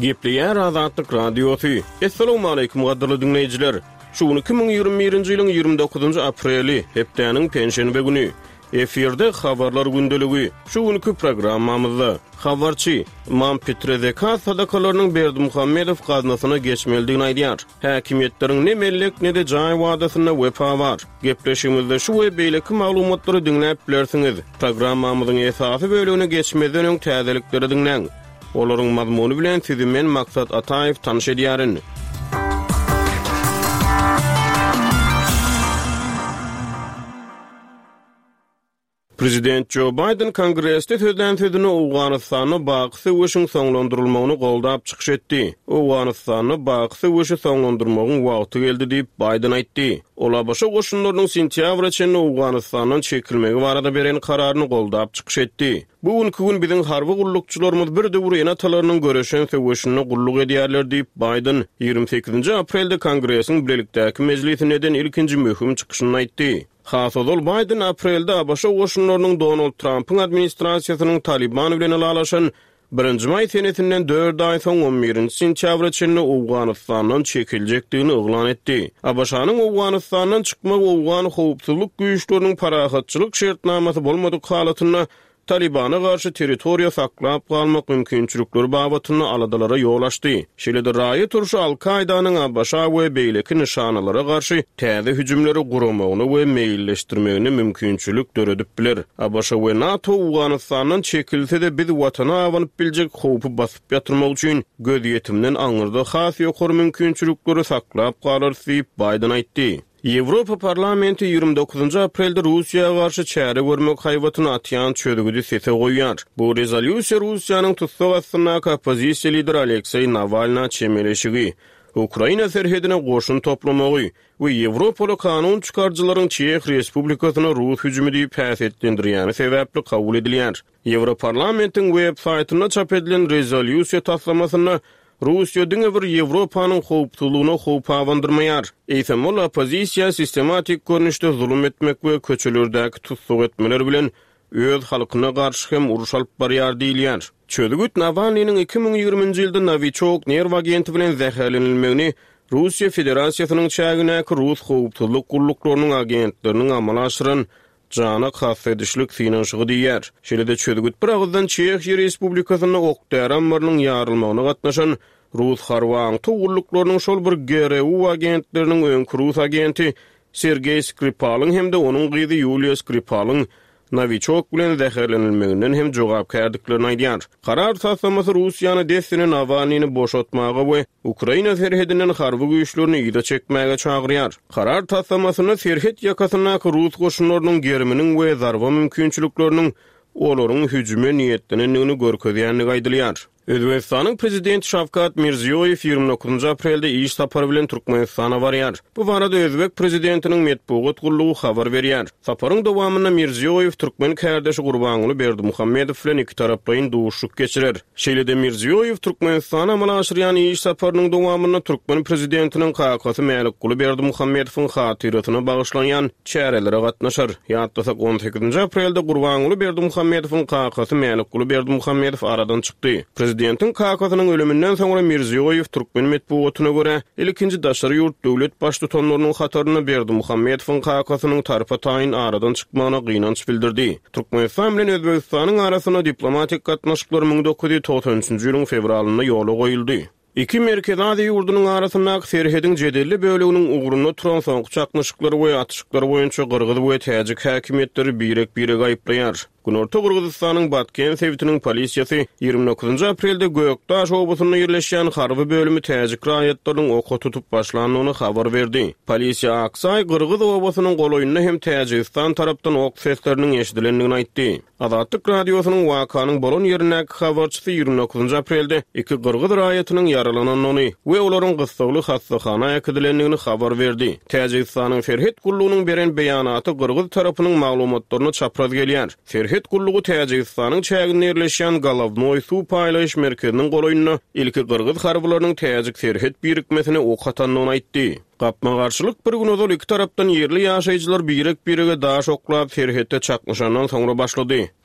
Gepleyer Azatlyk Radiosu. Assalamu alaykum gaderly dinleyijiler. Şu 2021-nji ýylyň 29 apreli, hepdeniň penşenbe güni. Eferde habarlar gündöligi. Şu günkü programmamyzda habarçy Mam Petrezeka sadakalarynyň Berdimuhammedow gaznasyna geçmeldigini aýdýar. Häkimetleriň ne mellek ne de jaý wadasyna wefa bar. Gepleşigimizde şu we beýleki maglumatlary dinläp bilersiňiz. Programmamyzyň esasy bölügine geçmeden öň täzelikleri dinleň. Olaryň mazmuny bilen sizi men Maksat Ataýew tanyş edýärin. Prezident Joe Biden Kongressde sözlänýäni Awganystany bagysy wüşin soňlandyrylmagyny goldap çykyş etdi. Awganystany bagysy wüşi soňlandyrmagyň wagty geldi diýip Biden aýtdy. Ola başa goşunlarynyň sentýabr içinde Awganystanyň çekilmegi barada beren kararyny goldap çykyş etdi. Bu gün biziň harby gullukçylarymyz bir döwür enatalarynyň göreşen sewişini gulluk edýärler diýip Biden 28 aprelde Kongressiň birlikdäki mejlisinde ilkinji möhüm çykyşyny aýtdy. Hasodol Biden aprelde başa goşunlarynyň Donald Trump'yň administrasiýasynyň Taliban bilen alaşan 1-nji may senetinden 4 aý soň 11-nji sentýabr içinde Awganystanyň çekiljekdigini eglan etdi. Abaşanyň Awganystanyň çykmagy Awgan howpsuzlyk güýçleriniň parahatçylyk şertnamasy bolmadyk halatyna Talibana garşy territoriýa saklap galmak mümkinçilikleri babatyny aladalara ýol açdy. Şeýle-de raýy turşy Al-Kaidanyň Abaşa we beýleki nişanalara garşy täze hüjümleri guramagyny we meýilleşdirmegini mümkinçilik döredip biler. Abaşa we NATO Awganystanyň çekilse-de biz watana awanyp biljek howpy basyp ýatyrmak üçin göz ýetimden aňyrda has ýokary mümkinçilikleri saklap galar diýip Biden aýtdy. Ýewropa parlamenti 29 aprelde Russiýaga garşy çäre görmek haýwatyny atýan çödügüdi sese goýýar. Bu rezolýusiýa Russiýanyň tutsak astyndäki opozisiýa lideri Aleksey Navalny çemeleşigi, Ukraina serhedine goşun toplamagy we Ýewropaly kanun çykarjylaryň Çeх Respublikasyna Rus hüjümi diýip häsiýetlendirýäni sebäpli kabul edilýär. Ýewroparlamentiň web saýtyna çap edilen rezolýusiýa taslamasyna Russiýa diňe bir Ýewropanyň howpsuzlygyna howp awandyrmaýar. Eýsem ol opozisiýa sistematik görnüşde zulüm etmek we köçelerdäki tutsak etmeler bilen öz halkyna garşy hem uruş alyp barýar diýilýär. Çödügüt Navalnyň 2020-nji ýylda Novichok nerw agenti bilen zäherlenilmegini Russiýa Federasiýasynyň çägindäki Rus howpsuzlyk gulluklarının agentleriniň amal aşyran jana kassedişlik finansygy diýär. Şeýle-de çödügüt bir agzdan Çeх Respublikasyna oktyaramarynyň ýarylmagyna gatnaşan Rus harwaň tugulluklarının şol bir GRU agentleriniň öňkü Rus agenti Sergey Skripal'ın hem de onuň gyzy Yulia Skripal'ın Novichok bilen zäherlenilmeginden hem jogapkärliklerini aýdýar. Karar taslamasy Russiýany destini Navalnyny boşatmaga we Ukraina serhedinden harby güýçlerini ýyda çekmäge çagyrýar. Karar taslamasyny serhed ýakasyna Rus goşunlarynyň geriminiň we zarba mümkinçilikleriniň olaryň hüjüme niýetlenigini görkezýänligi aýdylýar. Özbekistanyň prezidenti Şavkat Mirziyoyew 29 aprelde iş sapary bilen Türkmenistana barýar. Bu barada Özbek prezidentiniň medpugat gullugy habar berýär. Saparyň dowamynda Mirziyoyew Türkmen kärdeşi Gurbanuly Berdimuhammedow bilen iki taraplaryň duşuk geçirer. Şeýle-de Mirziyoyew Türkmenistana amal aşyrýan iş saparynyň dowamynda Türkmen prezidentiniň kakasy Mälikguly Berdimuhammedowyň hatyratyna bagyşlanýan çärelere gatnaşar. Ýatdasak 18 aprelde Gurbanuly Berdimuhammedowyň kakasy Mälikguly Berdimuhammedow aradan çykdy. Prezidentiň kakasynyň ölümünden soňra Mirziyoyew Türkmen medpugatyna görä ilkinji daşary ýurt döwlet başlyklarynyň hataryny Berdimuhammedowyň kakasynyň tarapa taýyn aradan çykmagyna gynanç bildirdi. Türkmenistan bilen Özbekistanyň arasyna diplomatik gatnaşyklar 1993-nji ýylyň fevralyna ýola goýuldy. İki Merkez Aziýa ýurdunyň arasyndaky serhediň jedelli bölüginiň ugrunda turan soňky çaknaşyklar we atışyklar boýunça Gyrgyz we Täjik häkimetleri birek aýplaýar. Günorta Gürgistanyň Batken sewitiniň polisiýasy 29 aprelde Göktaş obasyna ýerleşýän harby bölümi Täjik raýatlarynyň oka tutup başlandygyny habar berdi. Polisiýa Aksay Gyrgyz obasynyň goloýunda hem Täjikistan tarapdan ok sesleriniň eşidilendigini aýtdy. Azatlyk radiosynyň wakanyň bolan ýerindäki habarçysy 29 aprelde iki Gyrgyz raýatynyň yaralananyny we olaryň gysgaly hastaxana ýakydilendigini habar berdi. Täjikistanyň Ferhet gullugynyň beren beýanaty Gyrgyz tarapynyň maglumatlaryny çapraz gelýär. Ferhet gullugy Täjikistanyň çäginde ýerleşýän Galavnoy suw paýlaýyş merkeziniň goloýuna ilki Gyrgyz harbylarynyň Täjik Ferhet birikmesine ok atandygyny aýtdy. Gapma garşylyk bir gün ozal iki tarapdan yerli ýaşaýjylar birege daş oklap Ferhetde çakmışandan soňra başlady.